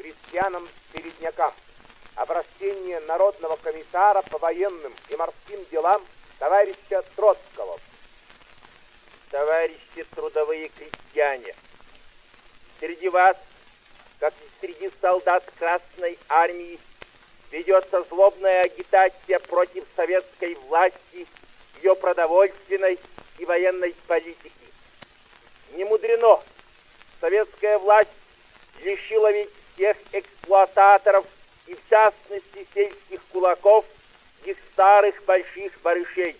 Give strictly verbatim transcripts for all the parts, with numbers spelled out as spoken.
крестьянам-середнякам. Обращение Народного комиссара по военным и морским делам товарища Троцкого. Товарищи трудовые крестьяне, среди вас, как и среди солдат Красной Армии, ведется злобная агитация против советской власти, ее продовольственной и военной политики. Не мудрено, советская власть лишила ведь всех эксплуататоров и в частности сельских кулаков их старых больших барышей.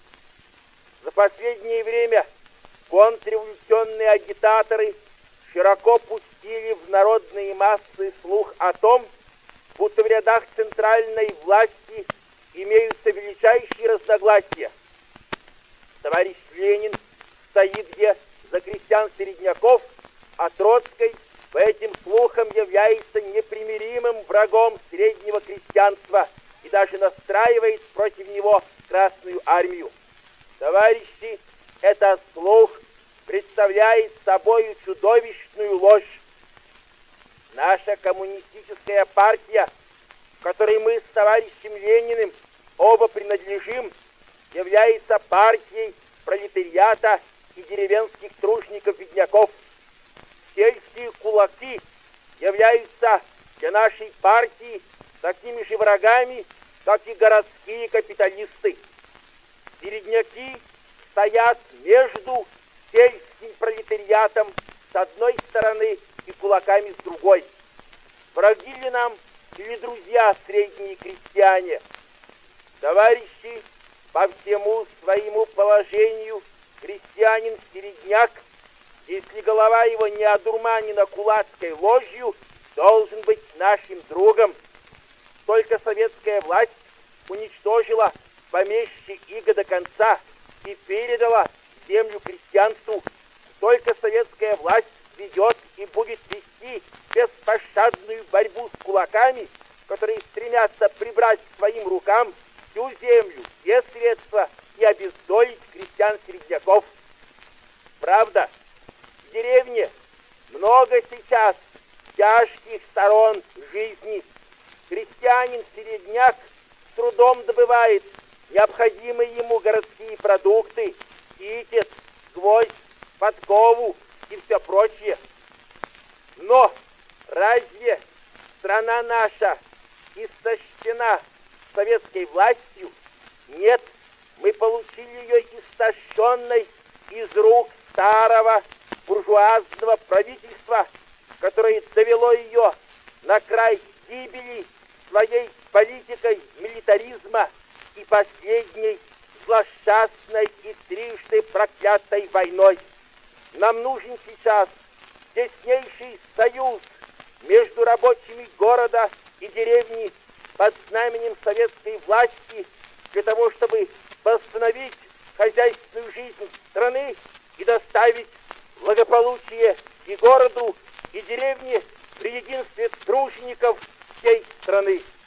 За последнее время контрреволюционные агитаторы широко пустили в народные массы слух о том, будто в рядах центральной власти имеются величайшие разногласия. Товарищ Ленин стоит где за крестьян-середняков, а Троцкий по этим слухам является непримиримым врагом среднего крестьянства и даже настраивает против него Красную Армию. Товарищи, этот слух представляет собой чудовищную ложь. Наша коммунистическая партия, которой мы с товарищем Лениным оба принадлежим, является партией пролетариата и деревенских тружников-бедняков. Сельские кулаки являются для нашей партии такими же врагами, как и городские капиталисты. Середняки стоят между сельским пролетариатом с одной стороны и кулаками с другой. Враги ли нам или друзья средние крестьяне? Товарищи, по всему своему положению крестьянин-середняк, если голова его не одурманена кулацкой ложью, должен быть нашим другом. Только советская власть уничтожила помещичье иго до конца и передала землю крестьянству. Только советская власть ведет и будет вести беспощадную борьбу с кулаками, которые стремятся прибрать к своим рукам всю землю, все средства и обездолить крестьян-середняков. Правда, в деревне много сейчас тяжких сторон жизни. Крестьянин-середняк с трудом добывает необходимые ему городские продукты, китец, гвоздь, подкову и все прочее. Но разве страна наша истощена советской властью? Нет, мы получили ее истощенной из рук старого буржуазного правительства, которое довело ее на край гибели своей политикой милитаризма и последней злосчастной и трижды проклятой войной. Нам нужен сейчас теснейший союз между рабочими города и деревни под знаменем советской власти для того, чтобы восстановить хозяйственную жизнь страны и доставить благополучие и городу, и деревне при единстве тружеников всей страны.